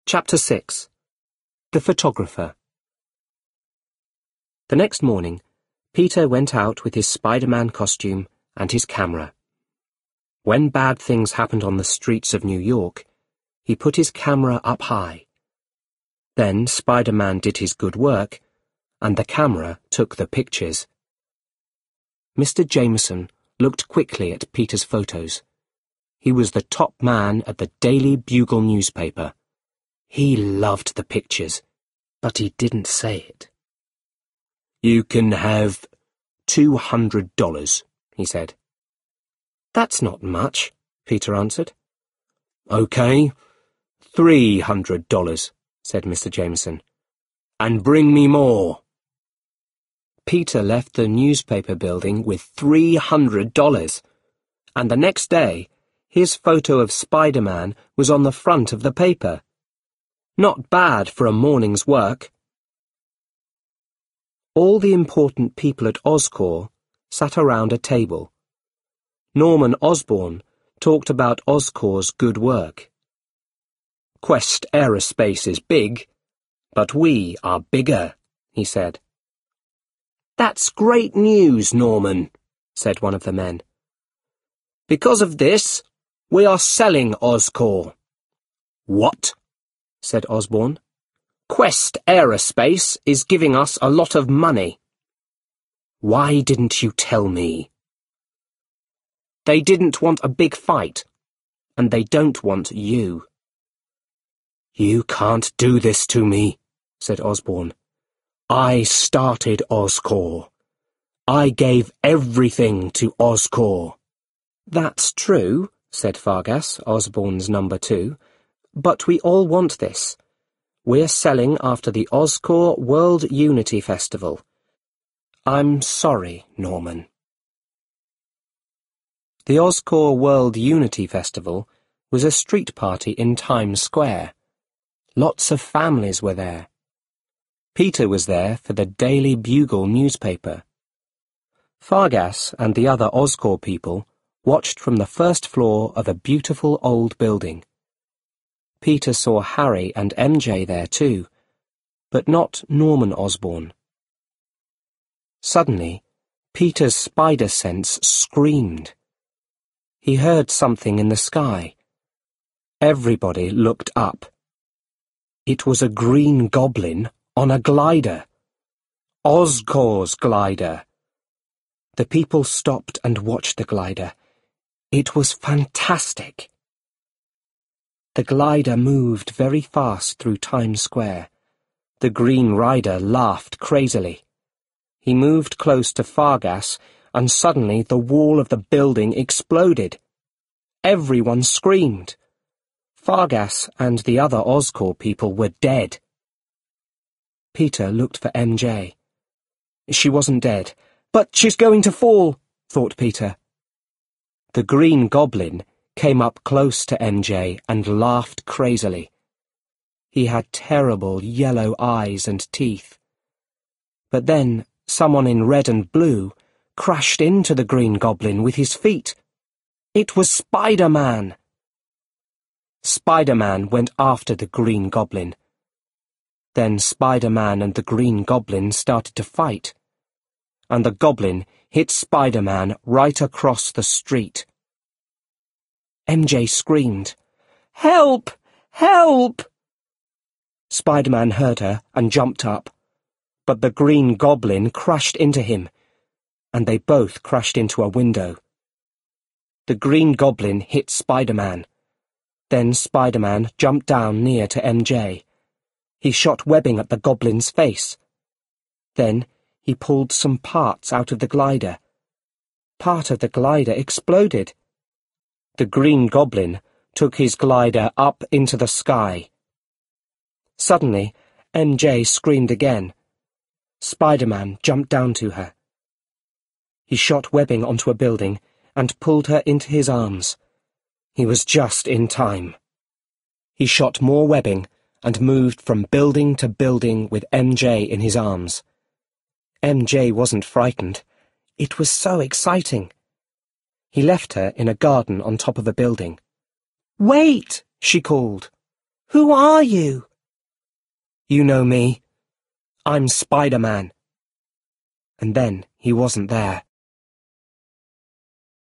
Chapter 6. The Photographer. The next morning, Peter went out with his Spider-Man costume and his camera. When bad things happened on the streets of New York, he put his camera up high. Then Spider-Man did his good work, and the camera took the pictures. Mr. Jameson looked quickly at Peter's photos. He was the top man at the Daily Bugle newspaper. He loved the pictures, but he didn't say it. "You can have $200, he said. "That's not much," Peter answered. "OK, $300, said Mr. Jameson. "And bring me more." Peter left the newspaper building with $300, and the next day, his photo of Spider-Man was on the front of the paper. Not bad for a morning's work. All the important people at Oscorp sat around a table. Norman Osborn talked about Oscorp's good work. "Quest Aerospace is big, but we are bigger," he said. "That's great news, Norman," said one of the men. "Because of this, we are selling Oscorp." "What?" said Osborn. "Quest Aerospace is giving us a lot of money." "Why didn't you tell me?" "They didn't want a big fight, and they don't want you." "You can't do this to me," said Osborn. "I started Oscorp. I gave everything to Oscorp." "That's true," said Fargas, Osborn's number 2. "But we all want this. We're selling after the Oscorp World Unity Festival. I'm sorry, Norman." The Oscorp World Unity Festival was a street party in Times Square. Lots of families were there. Peter was there for the Daily Bugle newspaper. Fargas and the other Oscorp people watched from the first floor of a beautiful old building. Peter saw Harry and MJ there too, but not Norman Osborn. Suddenly, Peter's spider sense screamed. He heard something in the sky. Everybody looked up. It was a green goblin on a glider. Oscorp's glider. The people stopped and watched the glider. It was fantastic. The glider moved very fast through Times Square. The Green Rider laughed crazily. He moved close to Fargas, and suddenly the wall of the building exploded. Everyone screamed. Fargas and the other Oscorp people were dead. Peter looked for MJ. She wasn't dead. "But she's going to fall," thought Peter. The Green Goblin came up close to MJ and laughed crazily. He had terrible yellow eyes and teeth. But then someone in red and blue crashed into the Green Goblin with his feet. It was Spider-Man. Spider-Man went after the Green Goblin. Then Spider-Man and the Green Goblin started to fight, and the Goblin hit Spider-Man right across the street. MJ screamed, "Help! Help!" Spider-Man heard her and jumped up, but the Green Goblin crashed into him, and they both crashed into a window. The Green Goblin hit Spider-Man. Then Spider-Man jumped down near to MJ. He shot webbing at the Goblin's face. Then he pulled some parts out of the glider. Part of the glider exploded. The Green Goblin took his glider up into the sky. Suddenly, MJ screamed again. Spider-Man jumped down to her. He shot webbing onto a building and pulled her into his arms. He was just in time. He shot more webbing and moved from building to building with MJ in his arms. MJ wasn't frightened. It was so exciting. He left her in a garden on top of a building. "Wait!" she called. Who are you? You know me. I'm Spider-Man. And then he wasn't there.